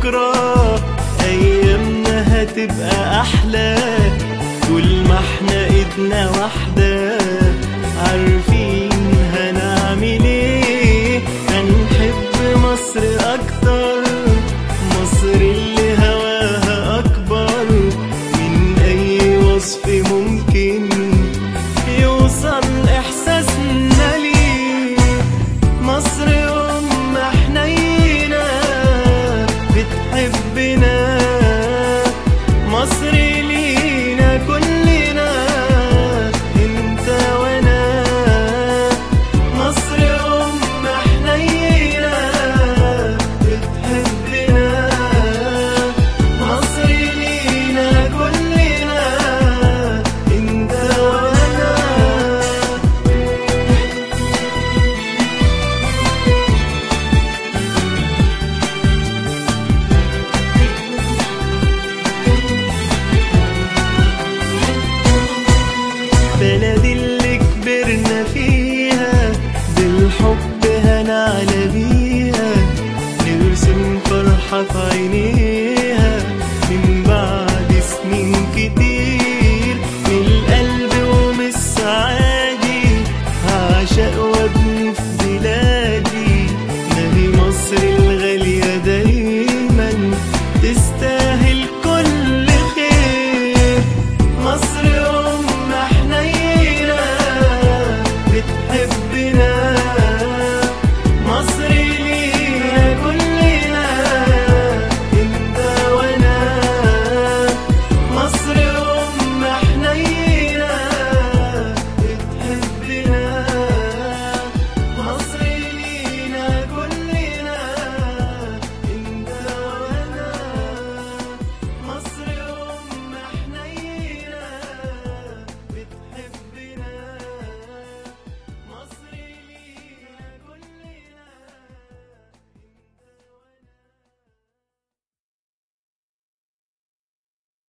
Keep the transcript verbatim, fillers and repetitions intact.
بكرة أيامنا هتبقى أحلى طول ما احنا ايدنا واحدة. عارفين هنعمل ايه؟ هنحب مصر أكتر، مصر اللي هواها أكبر من أي وصف ممكن يوصل إحساسنا ليه. مصر أم حنينة بتحبنا